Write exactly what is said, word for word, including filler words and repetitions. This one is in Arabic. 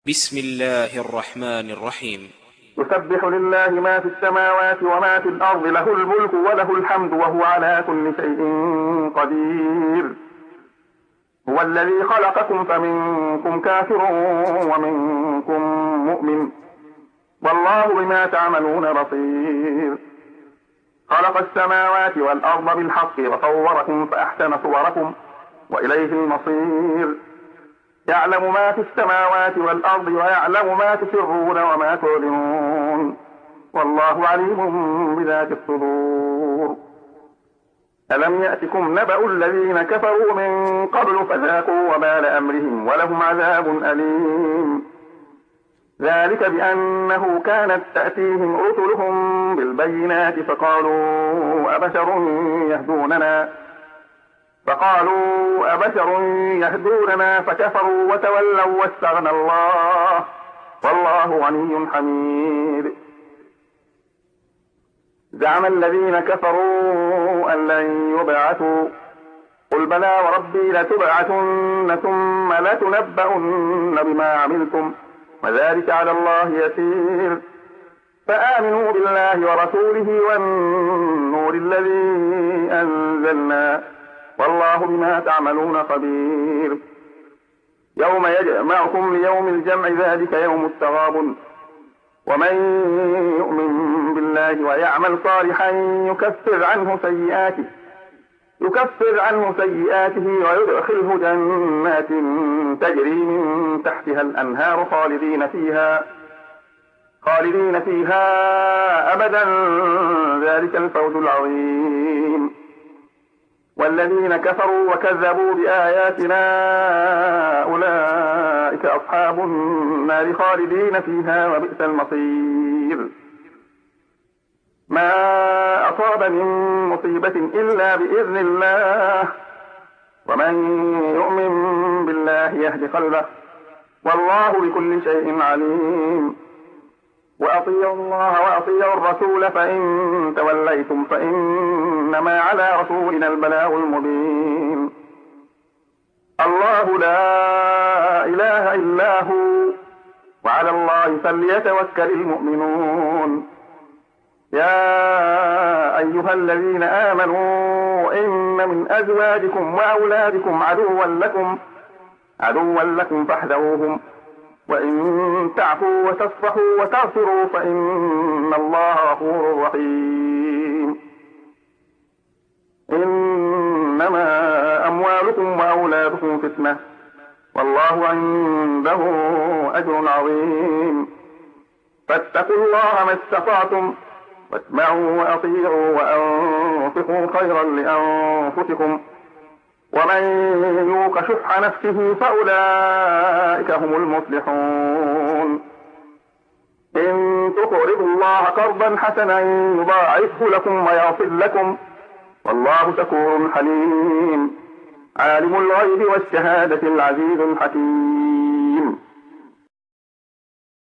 بسم الله الرحمن الرحيم. يسبح لله ما في السماوات وما في الأرض، له الملك وله الحمد وهو على كل شيء قدير. هو الذي خلقكم فمنكم كافر ومنكم مؤمن، والله بما تعملون بصير. خلق السماوات والأرض بالحق وصوركم فأحسن صوركم وإليه المصير. يعلم ما في السماوات والأرض ويعلم ما تسرون وما تعلنون، والله عليم بذات الصدور. ألم يأتكم نبأ الذين كفروا من قبل فذاقوا وبال أمرهم ولهم عذاب أليم. ذلك بأنه كانت تأتيهم رسلهم بالبينات فقالوا أبشر يهدوننا فقالوا أبشر يهدوننا فكفروا وتولوا واستغنى الله والله غني حميد. زعم الذين كفروا أن لن يبعثوا، قل بلى وربي لتبعثن ثم لتنبؤن بما عملتم وذلك على الله يسير. فآمنوا بالله ورسوله والنور الذي أنزلنا والله بما تعملون خبير. يوم يجمعكم ليوم الجمع ذلك يوم التغابن، ومن يؤمن بالله ويعمل صالحا يكفر عنه سيئاته يكفر عنه سيئاته ويدخله جنات تجري من تحتها الأنهار خالدين فيها خالدين فيها أبدا، ذلك الفوز العظيم. والذين كفروا وكذبوا بآياتنا أولئك أصحاب النار خالدين فيها وبئس المصير. ما أصاب من مصيبة إلا بإذن الله، ومن يؤمن بالله يهد قلبه والله بكل شيء عليم. وأطيعوا الله وأطيعوا الرسول فإن توليتم فإنما على رسولنا البلاغ المبين. الله لا إله إلا هو وعلى الله فليتوكل المؤمنون. يا أيها الذين آمنوا إن من أزواجكم وأولادكم عدوا لكم عدوا لكم فاحذروهم، وإن تعفوا وتصفحوا وتغفروا فإن الله غفور رحيم. إنما أموالكم وأولادكم فتنة والله عنده أجر عظيم. فاتقوا الله ما استطعتم واسمعوا وأطيعوا وأنفقوا خيرا لأنفسكم، ومن يوق شح نفسه فأولئك هم المفلحون. إن تقرضوا الله قرضا حسنا يضاعفه لكم ويغفر لكم والله شكور حليم. عالم الغيب والشهادة العزيز الحكيم.